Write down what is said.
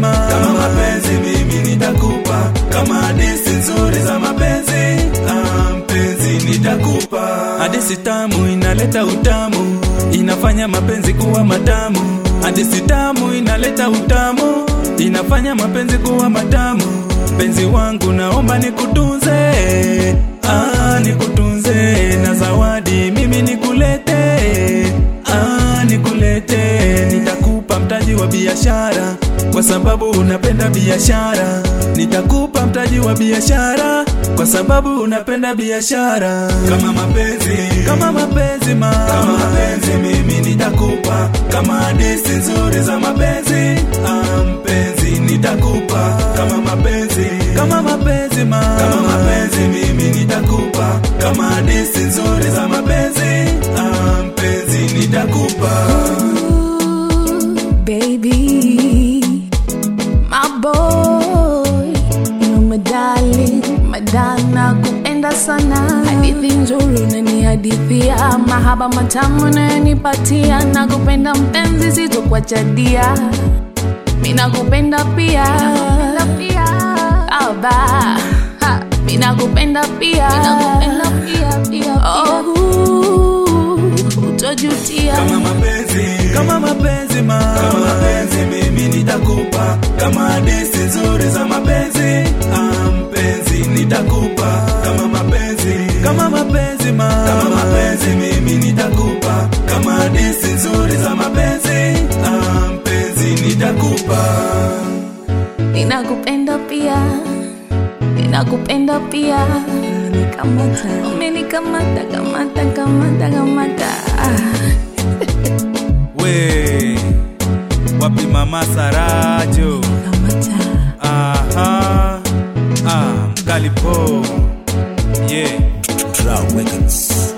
kama mapenzi mimi nitakupa, kama hadithi nzuri za mapenzi, mpenzi nitakupa. Hadithi tamu inaleta utamu, inafanya mapenzi kuwa matamu. Hadithi tamu inaleta utamu, inafanya mapenzi kuwa matamu. Penzi wangu naomba nikutunze, nikutunze na zawadi mimi nikulete, nikulete. Nitakupa mtaji wa biashara kwa sababu unapenda biashara. Nitakupa mtaji wa biashara kwa sababu unapenda biashara. Kama mapenzi, kama mapenzi kama mapenzi mimi nitakupa, kama hadithi nzuri za mapenzi, mpenzi nitakupa. Kama mapenzi, kama mapenzi kama mapenzi mimi nitakupa, kama hadithi nzuri za mapenzi, mpenzi nitakupa. Baby, my boy, you my darling, madana kupenda sana. Hadithi nzuri unanihadithia, mahaba matamu unayonipatia. Nakupenda mpenzi, sitokuachadia, mimi nakupenda pia, aba, mimi nakupenda pia, utojutia. Kama mapenzi, kama mapenzi kama mapenzi mimi nitakupa, kama hadithi nzuri za mapenzi, mpenzi nitakupa. Kama mapenzi, kama mapenzi kama mapenzi mimi nitakupa, kama hadithi nzuri za mapenzi, mpenzi nitakupa. Ninakupenda pia, ninakupenda pia. Nikamata, umenikamata, kamata, kamata, kamata. We, wapi mama Sarajo? Kamata. Mkalipo. Yeah. Drought Records.